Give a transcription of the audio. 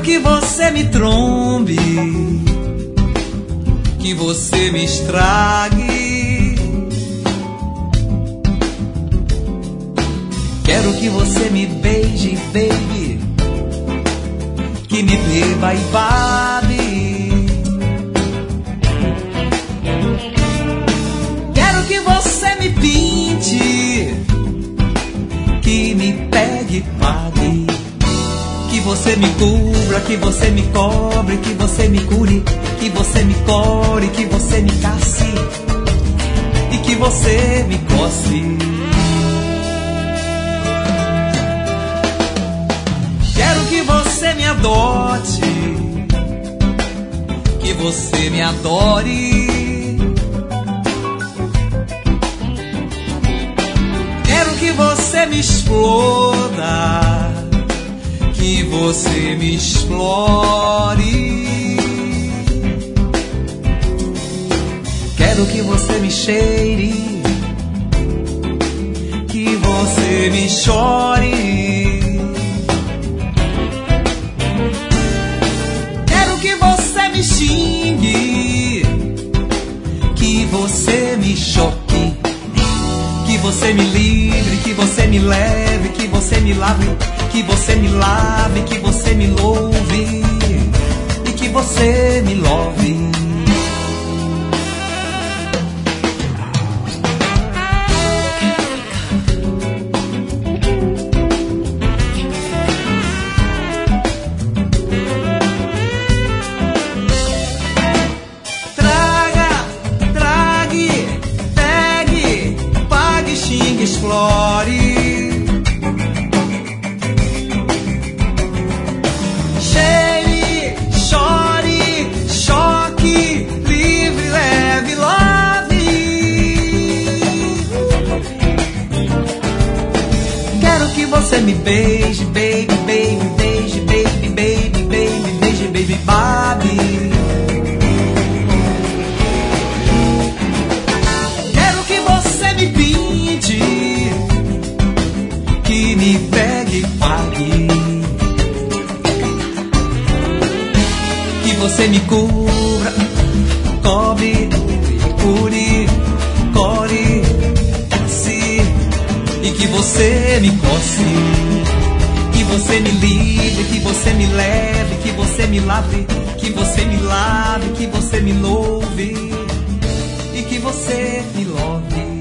que você me trombe, que você me estrague. Quero que você me beije, baby, que me beba e babe. Quero que você me pinte, que me pegue e pague. Que você me cubra, que você me cobre, que você me cure, que você me core, que você me casse e que você me coce. Quero que você me adote, que você me adore. Quero que você me exploda, que você me explore. Quero que você me cheire, que você me chore. Quero que você me xingue, que você me choque, que você me livre, que você me leve, que você me lave, que você me lave, que você me louve e que você me love. Traga, trague, pegue, pague, xingue, explore. Você me beije, baby, baby, beije, baby, baby, baby, beije, baby, baby. Quero que você me pinte, que me pegue e pague. Que você me cubra, cobre, cure, core, e que você me coce, que você me livre, que você me leve, que você me lave, que você me lave, que você me louve e que você me love.